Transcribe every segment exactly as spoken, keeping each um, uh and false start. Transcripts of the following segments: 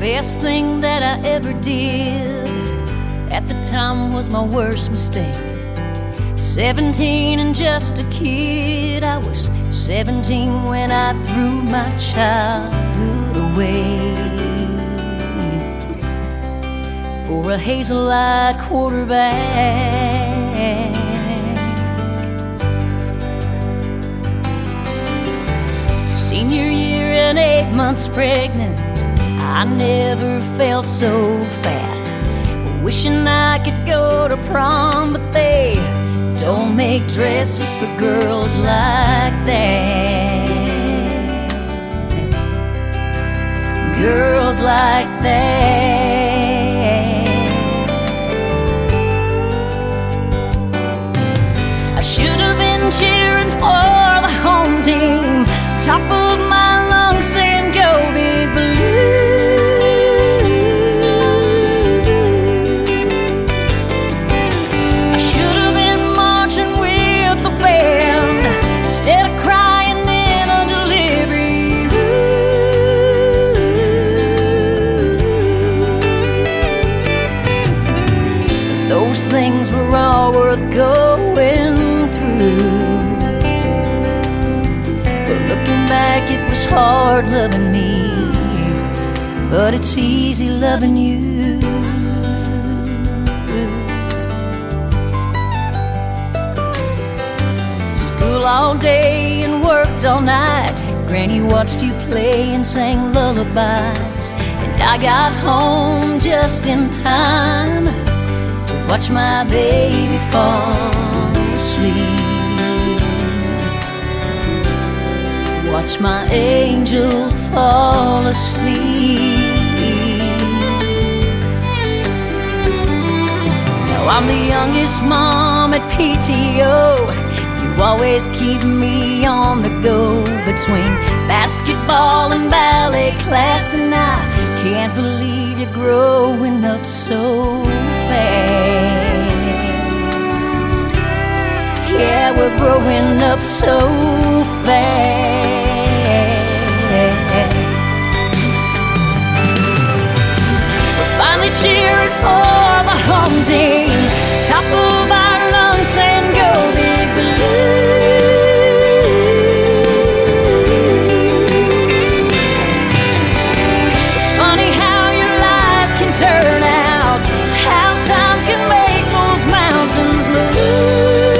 best thing that I ever did. At the time was my worst mistake. Seventeen and just a kid. I was seventeen when I threw my childhood away for a hazel-eyed quarterback. Senior year and eight months pregnant, I never felt so fat. Wishing I could go to prom, but they don't make dresses for girls like that. Girls like that. I should have been cheering for the home team, top of my lungs saying go Big Blue. I should have been marching with the band instead of crying in a delivery room. Those things were all worth going through. Looking back, it was hard loving me, but it's easy loving you. School all day and worked all night. Granny watched you play and sang lullabies, and I got home just in time to watch my baby fall asleep. Watch my angel fall asleep. Now I'm the youngest mom at P T O. You always keep me on the go between basketball and ballet class, and I can't believe you're growing up so fast. Yeah, we're growing up so fast. We're finally cheering for the home team, top of our lungs and go Big Blue. It's funny how your life can turn out, how time can make those mountains move.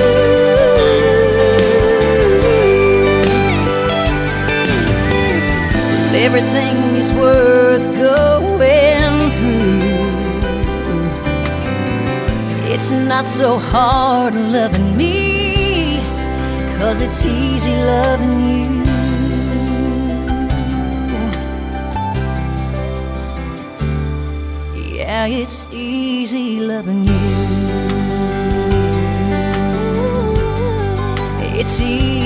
Everything is worth going through. It's not so hard loving me, 'cause it's easy loving you. Yeah, it's easy loving you. It's easy